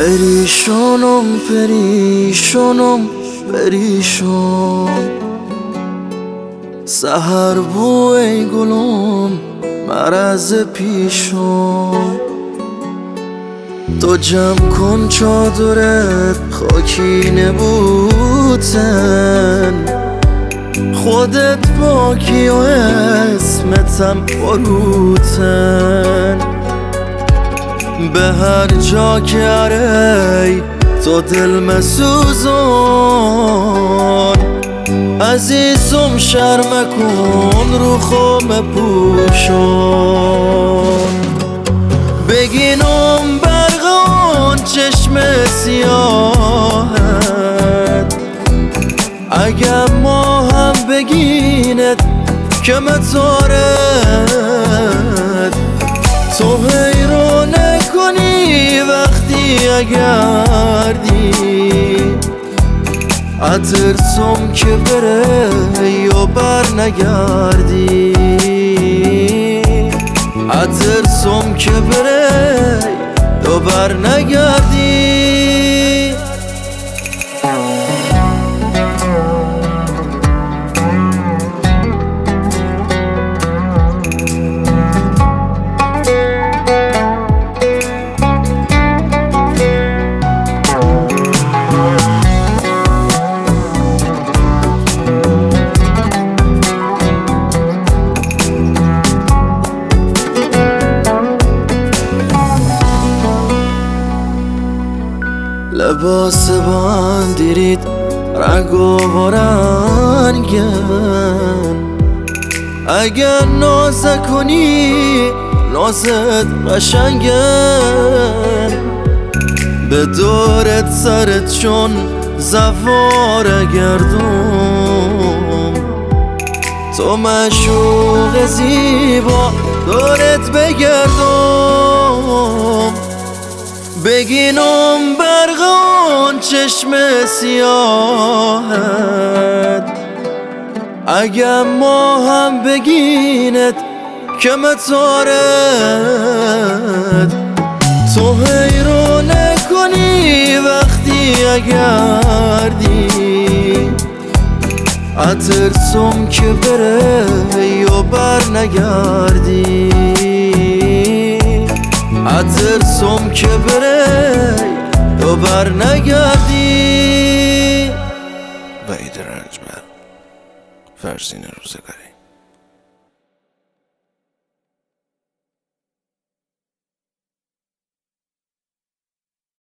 پریشانم پریشان سحر بوی گلم مرز پیشم تو جمع کن چادرت خاکی نبودن خودت پاکی و اسمتم بروتن به هر جا که اری تو دل مسوزان عزیزم شرم کن رو خم پوشان بگینم برغان چشم سیاهت اگر ما هم بگیند که متارد تو حیران نکنی وقتی اگردی اترسم که بره یا بر نگردی اترسم که بره یا بر نگردی لباس باندیرید رنگو و رنگن اگر ناز کنی نازت قشنگن به دورت سرت چون زوار گردم تو معشوق زیبا دورت بگردم بگینم برغان چشم سیاهت اگر ما هم بگیند که متارد تو حیران نکنی وقتی اگردی اترسم که بره یا بر نگردی اترسم که بره تو بر نگردی. وحید رنجبر، فرزین روزگاری.